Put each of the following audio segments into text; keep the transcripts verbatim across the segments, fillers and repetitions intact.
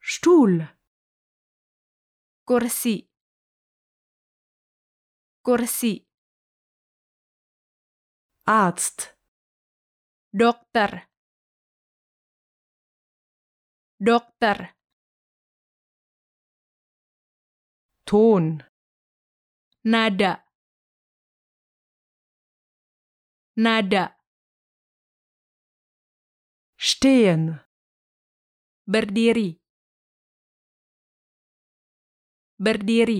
Stuhl. Kursi. Kursi. Arzt. Dokter. Dokter. Ton. Nada. Nada. Stehen. Berdiri. Berdiri.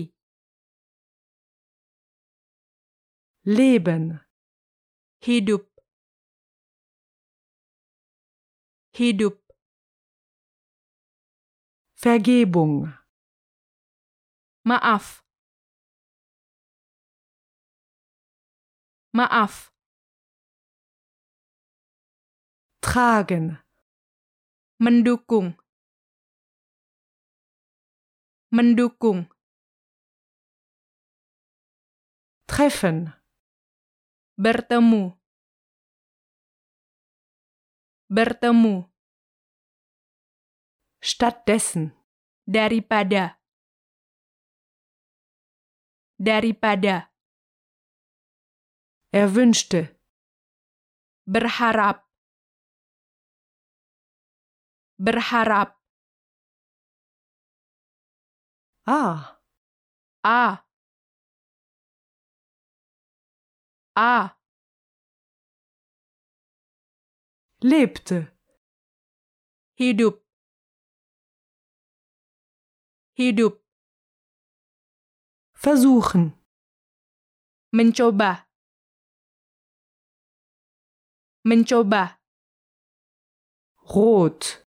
Leben. Hidup. Hidup. Vergebung. Maaf. Maaf. Tragen. Mendukung. Mendukung. Treffen. Bertemu. Bertemu. Stattdessen. Daripada. Daripada. Er wünschte. Berharap. Berharap. Ah. Ah. Ah. Lebte. Hidup. Hidup. Versuchen. Mencoba. Mencoba. Rot.